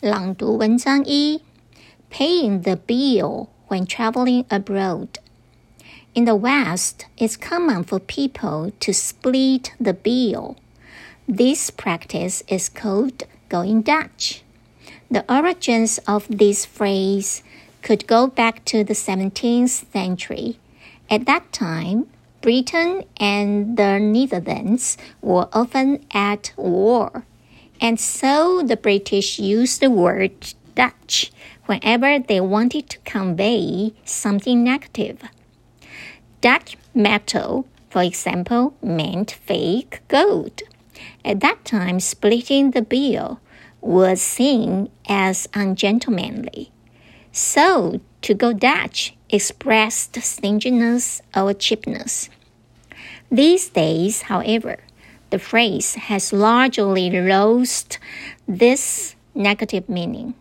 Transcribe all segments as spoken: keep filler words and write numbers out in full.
朗读文章一 Paying the bill when traveling abroad. In the West, it's common for people to split the bill. This practice is called going Dutch. The origins of this phrase could go back to the seventeenth century. At that time, Britain and the Netherlands were often at war, and so the British used the word Dutch whenever they wanted to convey something negative. Dutch metal, for example, meant fake gold. At that time, splitting the bill was seen as ungentlemanly. So, to go Dutch expressed stinginess or cheapness. These days, however, the phrase has largely lost this negative meaning.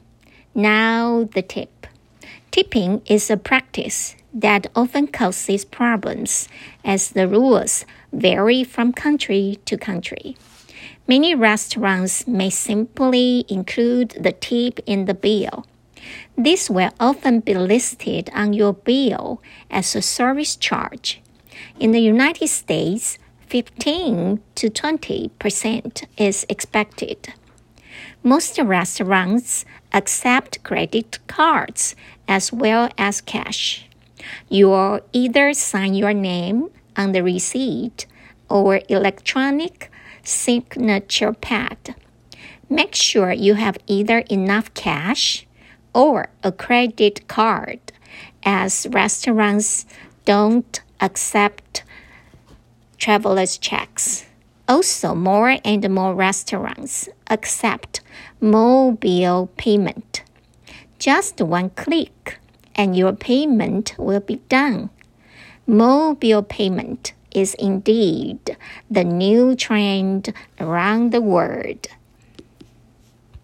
Now the tip. Tipping is a practice that often causes problems as the rules vary from country to country. Many restaurants may simply include the tip in the bill. This will often be listed on your bill as a service charge. In the United States, fifteen to twenty percent is expected. Most restaurants accept credit cards as well as cash. You'll either sign your name on the receipt or electronic signature pad. Make sure you have either enough cash or a credit card, as restaurants don't accept traveler's checks. Also, more and more restaurants accept mobile payment. Just one click and your payment will be done. Mobile payment is indeed the new trend around the world.